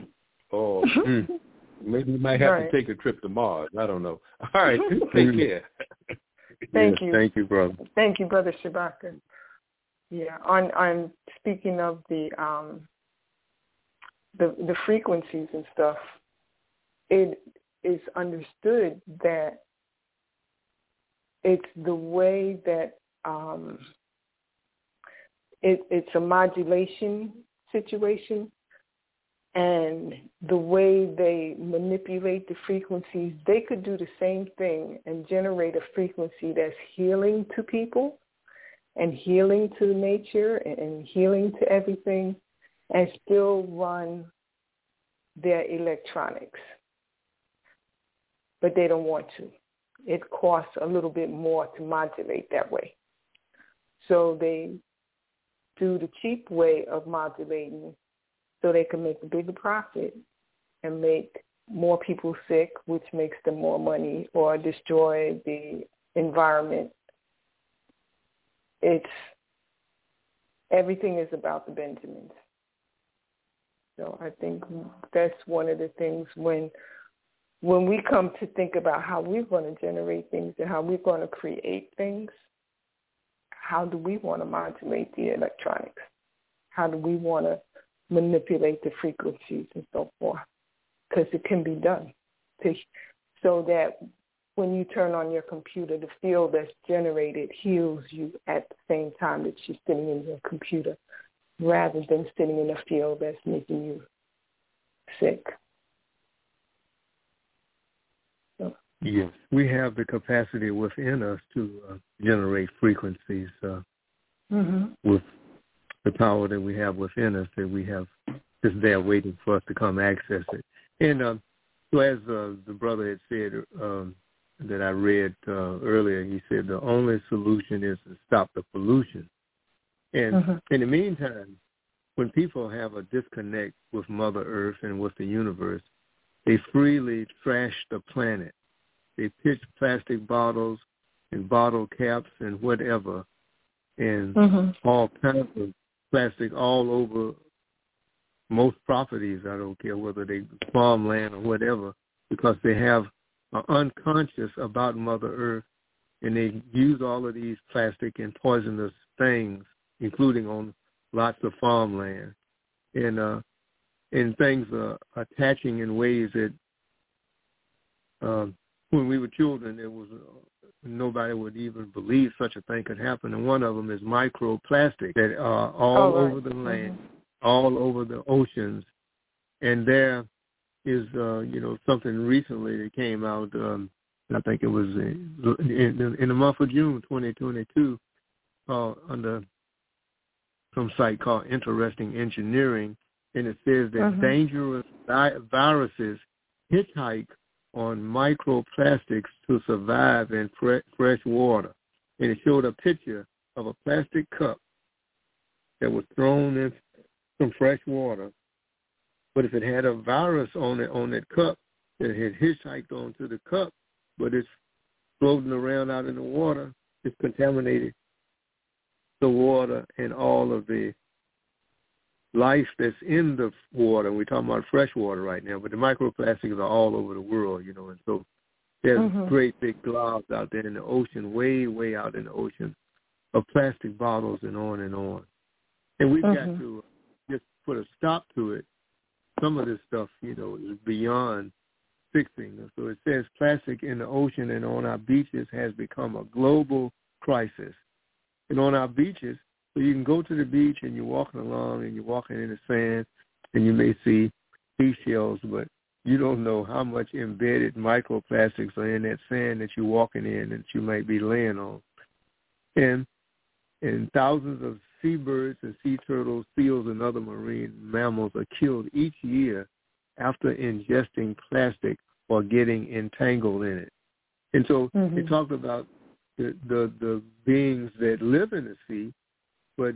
Speaker 5: or mm. maybe we might have right. to take a trip to Mars. I don't know. All right. Take care.
Speaker 2: Thank
Speaker 3: yes,
Speaker 2: you.
Speaker 3: Thank you, brother.
Speaker 2: Thank you, Brother Shabaka. Yeah, on on speaking of the um the the frequencies and stuff, it is understood that it's the way that um it it's a modulation situation, and the way they manipulate the frequencies, they could do the same thing and generate a frequency that's healing to people and healing to nature and healing to everything, and still run their electronics. But they don't want to. It costs a little bit more to modulate that way. So they do the cheap way of modulating so they can make a bigger profit and make more people sick, which makes them more money, or destroy the environment. It's everything is about the Benjamins. So I think that's one of the things when when we come to think about how we're going to generate things and how we're going to create things, how do we want to modulate the electronics? How do we want to manipulate the frequencies and so forth? Because it can be done. To, so that when you turn on your computer, the field that's generated heals you at the same time that you're sitting in your computer, rather than sitting in a field that's making you sick. So.
Speaker 3: Yes, we have the capacity within us to uh, generate frequencies uh, mm-hmm. with the power that we have within us, that we have just there waiting for us to come access it. And uh, so as uh, the brother had said um, that I read uh, earlier, he said the only solution is to stop the pollution. And mm-hmm. in the meantime, when people have a disconnect with Mother Earth and with the universe, they freely trash the planet. They pitch plastic bottles and bottle caps and whatever, and mm-hmm. all kinds of plastic all over most properties. I don't care whether they farmland or whatever, because they have are unconscious about Mother Earth, and they use all of these plastic and poisonous things, including on lots of farmland, and uh, and things are attaching in ways that um, when we were children, it was uh, nobody would even believe such a thing could happen. And one of them is microplastic that are all oh, right. over the land, mm-hmm. all over the oceans, and there is uh, you know something recently that came out. Um, I think it was in, in, in the month of June, twenty twenty-two, uh, under some site called Interesting Engineering, and it says that mm-hmm. dangerous vi- viruses hitchhike on microplastics to survive in fre- fresh water. And it showed a picture of a plastic cup that was thrown in some fresh water. But if it had a virus on it on that cup, that had hitchhiked onto the cup, but it's floating around out in the water, it's contaminated the water and all of the life that's in the water. We're talking about fresh water right now, but the microplastics are all over the world, you know, and so there's mm-hmm. great big globs out there in the ocean, way, way out in the ocean, of plastic bottles and on and on. And we've mm-hmm. got to just put a stop to it. Some of this stuff, you know, is beyond fixing. So it says plastic in the ocean and on our beaches has become a global crisis. And on our beaches, so you can go to the beach and you're walking along and you're walking in the sand and you may see seashells, but you don't know how much embedded microplastics are in that sand that you're walking in that you might be laying on. And and thousands of seabirds and sea turtles, seals, and other marine mammals are killed each year after ingesting plastic or getting entangled in it. And so mm-hmm. they talked about the, the the beings that live in the sea, but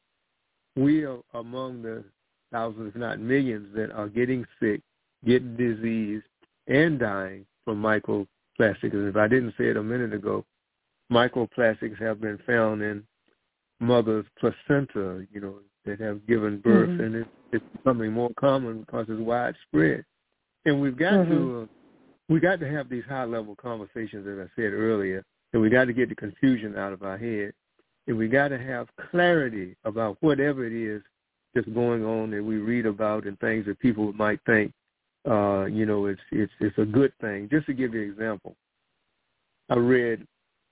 Speaker 3: we are among the thousands, if not millions, that are getting sick, getting disease, and dying from microplastics. And if I didn't say it a minute ago, microplastics have been found in mother's placenta, you know, that have given birth, mm-hmm. and it's, it's becoming more common because it's widespread. And we've got mm-hmm. to uh, we got to have these high-level conversations, as I said earlier, and we got to get the confusion out of our head, and we got to have clarity about whatever it is that's going on that we read about and things that people might think, uh, you know, it's it's it's a good thing. Just to give you an example, I read,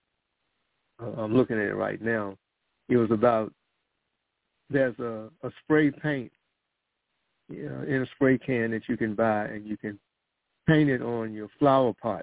Speaker 3: uh, I'm looking at it right now. It was about there's a, a spray paint you know, in a spray can that you can buy, and you can paint it on your flower pots.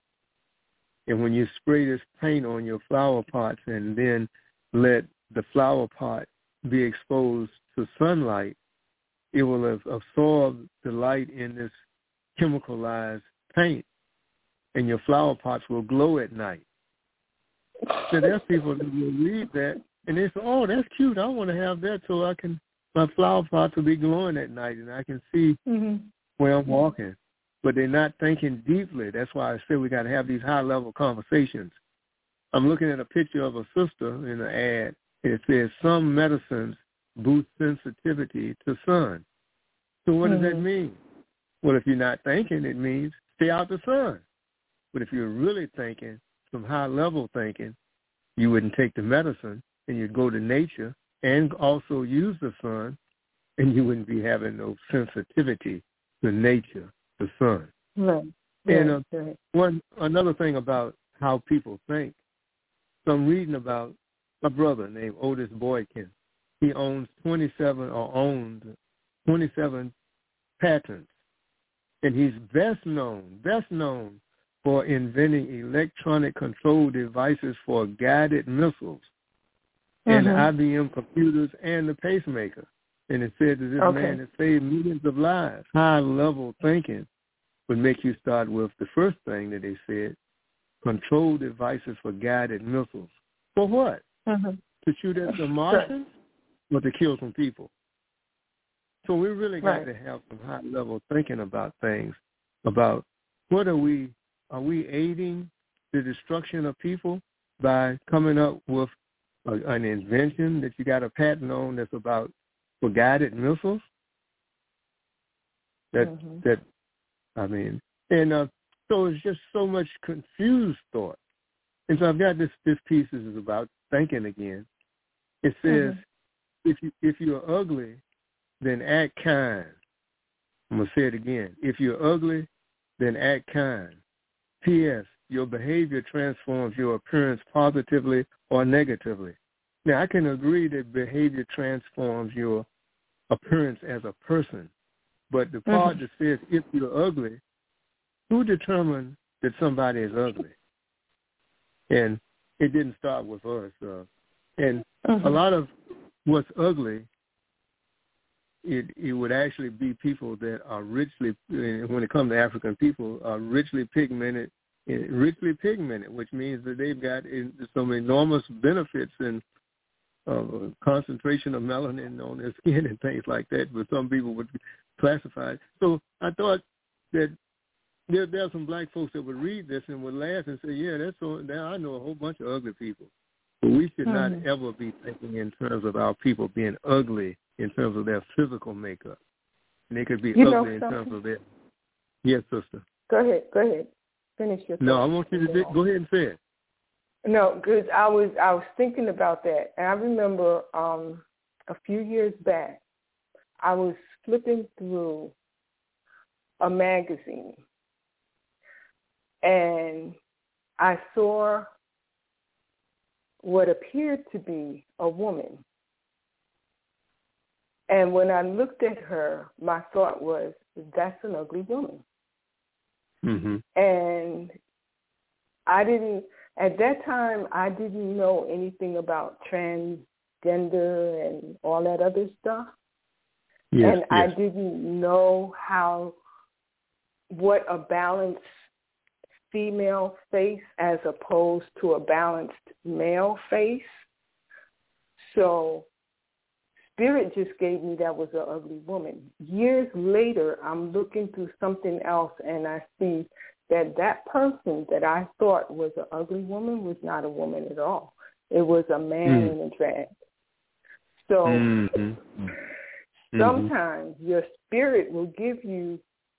Speaker 3: And when you spray this paint on your flower pots and then let the flower pot be exposed to sunlight, it will have absorbed the light in this chemicalized paint, and your flower pots will glow at night. So there's people that will read that And they say, oh, that's cute. I want to have that so I can, my flower pots will be glowing at night and I can see
Speaker 2: mm-hmm.
Speaker 3: where I'm walking. But they're not thinking deeply. That's why I say we got to have these high-level conversations. I'm looking at a picture of a sister in the ad. It says some medicines boost sensitivity to sun. So what mm-hmm. does that mean? Well, if you're not thinking, it means stay out the sun. But if you're really thinking, some high-level thinking, you wouldn't take the medicine and you'd go to nature and also use the sun, and you wouldn't be having no sensitivity to nature, the sun.
Speaker 2: Right.
Speaker 3: And uh,
Speaker 2: right.
Speaker 3: one another thing about how people think. So I'm reading about a brother named Otis Boykin. He owns twenty-seven or owned twenty-seven patents, and he's best known, best known for inventing electronic control devices for guided missiles and
Speaker 2: mm-hmm.
Speaker 3: I B M computers and the pacemaker. And it said that this
Speaker 2: okay.
Speaker 3: man has saved millions of lives. High-level thinking would make you start with the first thing that they said, control devices for guided missiles. For what?
Speaker 2: Mm-hmm.
Speaker 3: To shoot at the Martians or to kill some people? So we really got
Speaker 2: right.
Speaker 3: to have some high-level thinking about things, about what are we, are we aiding the destruction of people by coming up with a, an invention that you got a patent on that's about for guided missiles? That,
Speaker 2: mm-hmm. that,
Speaker 3: I mean, and uh, so it's just so much confused thought. And so I've got this, this piece is about thinking again. It says, mm-hmm. if you if you're ugly, then act kind. I'm going to say it again. If you're ugly, then act kind. P S. Your behavior transforms your appearance positively or negatively. Now, I can agree that behavior transforms your appearance as a person, but the part mm-hmm. that says if you're ugly, who determined that somebody is ugly? And it didn't start with us. Uh, and mm-hmm. a lot of what's ugly, it it would actually be people that are richly, when it comes to African people, are richly pigmented, richly pigmented, which means that they've got some enormous benefits and uh, concentration of melanin on their skin and things like that, but some people would classify it. So I thought that there, there are some black folks that would read this and would laugh and say, yeah, that's so, now I know a whole bunch of ugly people. But we should mm-hmm. not ever be thinking in terms of our people being ugly in terms of their physical makeup. And they could be
Speaker 2: you
Speaker 3: ugly in terms of their... Yes, sister.
Speaker 2: Go ahead. Go ahead. Finish your thought.
Speaker 3: No, I want you to do, go ahead and say it.
Speaker 2: No, because I was I was thinking about that, and I remember um, a few years back, I was flipping through a magazine, and I saw what appeared to be a woman. And when I looked at her, my thought was, that's an ugly woman.
Speaker 3: Mm-hmm.
Speaker 2: And I didn't, at that time, I didn't know anything about transgender and all that other stuff.
Speaker 3: Yes,
Speaker 2: and
Speaker 3: yes.
Speaker 2: I didn't know how, what a balanced female face as opposed to a balanced male face. So Spirit just gave me that was an ugly woman. Years later, I'm looking through something else, and I see that that person that I thought was an ugly woman was not a woman at all. It was a man mm. in a drag. So mm-hmm. sometimes mm-hmm. your spirit will give you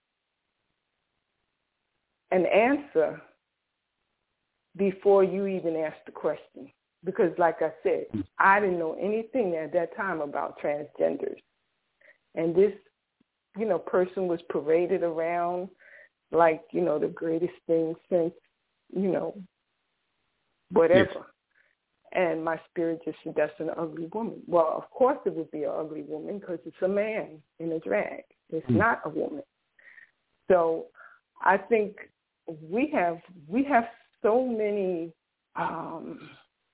Speaker 2: an answer before you even ask the question. Because like I said, I didn't know anything at that time about transgenders. And this, you know, person was paraded around like, you know, the greatest thing since, you know, whatever. Yes. And my spirit just said, that's an ugly woman. Well, of course it would be an ugly woman because it's a man in a drag. It's mm. not a woman. So I think we have we have so many, um,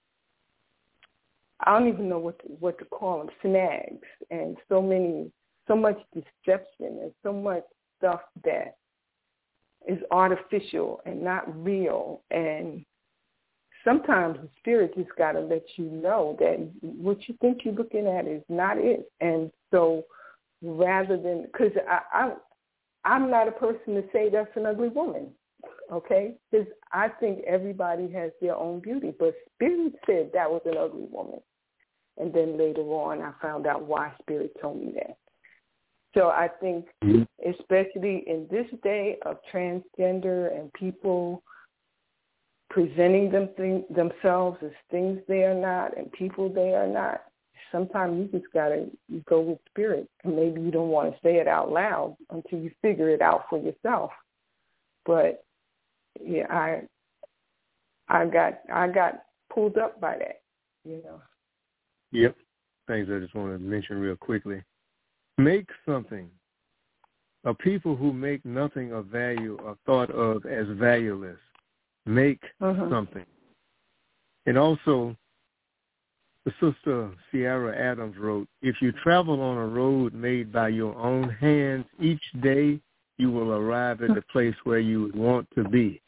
Speaker 2: I don't even know what to, what to call them, snags, and so many, so much deception and so much stuff that is artificial and not real. And sometimes the spirit just got to let you know that what you think you're looking at is not it. And so rather than, because I, I, I'm not a person to say that's an ugly woman, okay? Because I think everybody has their own beauty. But Spirit said that was an ugly woman. And then later on, I found out why Spirit told me that. So I think, mm-hmm. especially in this day of transgender and people presenting them th- themselves as things they are not and people they are not, sometimes you just got to go with Spirit. And maybe you don't want to say it out loud until you figure it out for yourself. But yeah, I I got I got pulled up by that, you know.
Speaker 3: Yep. Things I just want to mention real quickly. Make something. A people who make nothing of value are thought of as valueless. Make uh-huh. something. And also, the sister Sierra Adams wrote, if you travel on a road made by your own hands each day, you will arrive at the place where you would want to be.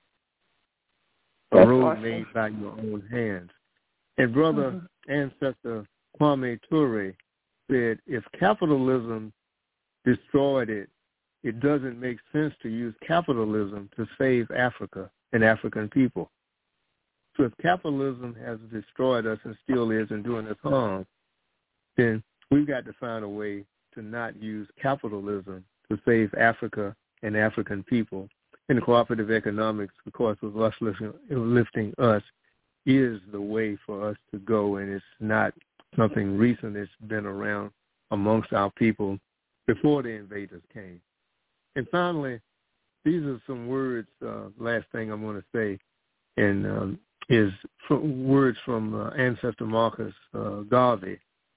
Speaker 3: A
Speaker 2: That's
Speaker 3: road
Speaker 2: awesome.
Speaker 3: made by your own hands. And brother, mm-hmm. ancestor Kwame Ture said, if capitalism destroyed it, it doesn't make sense to use capitalism to save Africa and African people. So if capitalism has destroyed us and still is and doing us harm, then we've got to find a way to not use capitalism to save Africa and African people. And the cooperative economics, of course, with us lifting, lifting us, is the way for us to go, and it's not something recent. It's been around amongst our people before the invaders came. And finally, these are some words, uh, last thing I'm going to say, and um, is from, words from uh, ancestor Marcus uh, Garvey.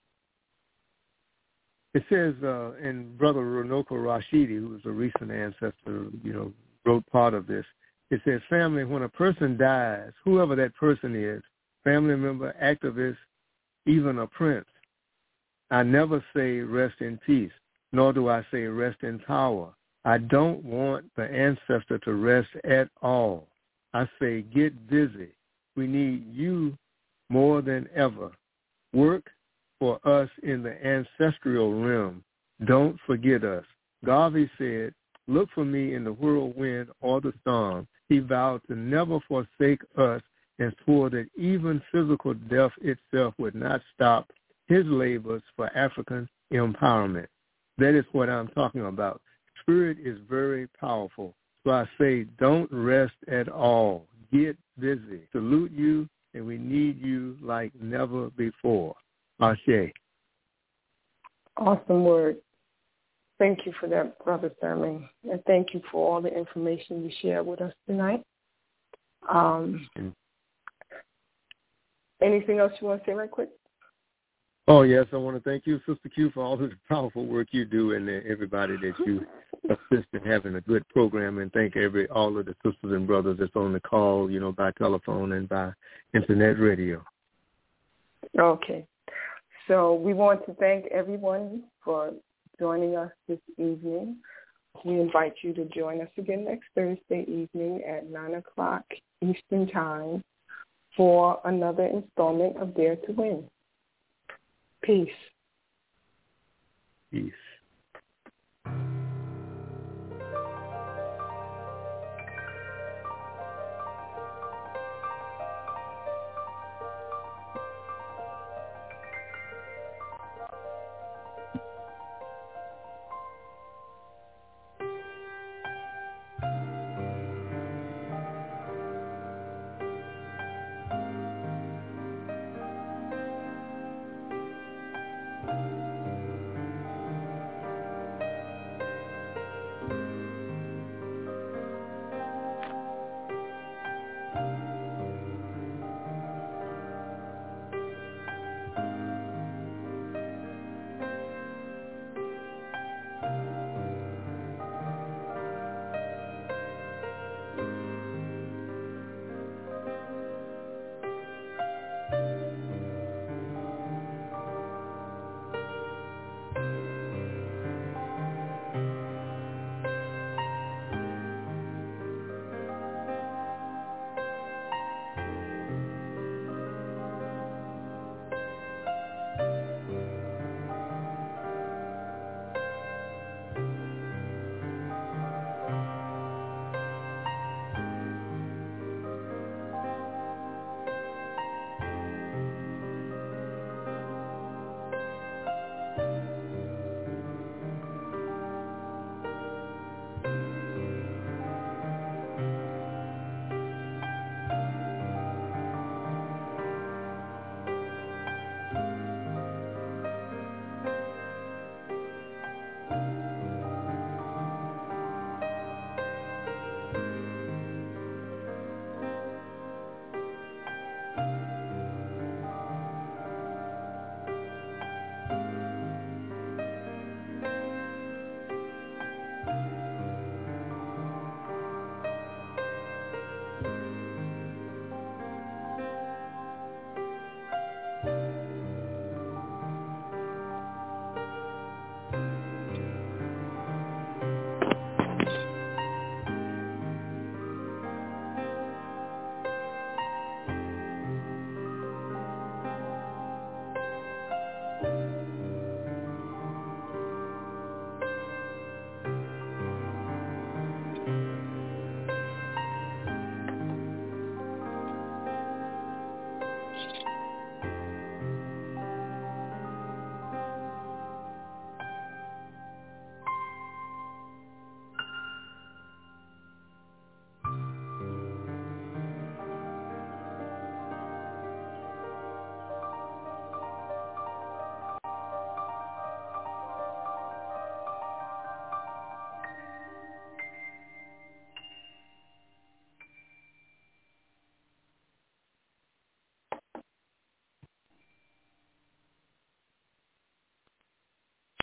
Speaker 3: It says, uh, and Brother Runoko Rashidi, who was a recent ancestor, you know, wrote part of this. It says, family, when a person dies, whoever that person is, family member, activist, even a prince, I never say rest in peace, nor do I say rest in power. I don't want the ancestor to rest at all. I say get busy. We need you more than ever. Work for us in the ancestral realm. Don't forget us. Garvey said, look for me in the whirlwind or the storm. He vowed to never forsake us and swore that even physical death itself would not stop his labors for African empowerment. That is what I'm talking about. Spirit is very powerful. So I say don't rest at all. Get busy. Salute you, and we need you like never before. Ashe.
Speaker 2: Awesome word. Thank you for that, Brother Thurman, and thank you for all the information you shared with us tonight. Um, anything else you want to say right quick?
Speaker 3: Oh, yes, I want to thank you, Sister Q, for all the powerful work you do and everybody that you assist in having a good program, and thank every all of the sisters and brothers that's on the call, you know, by telephone and by internet radio.
Speaker 2: Okay. So we want to thank everyone for joining us this evening. We invite you to join us again next Thursday evening at nine o'clock Eastern Time for another installment of Dare to Win. Peace.
Speaker 3: Peace.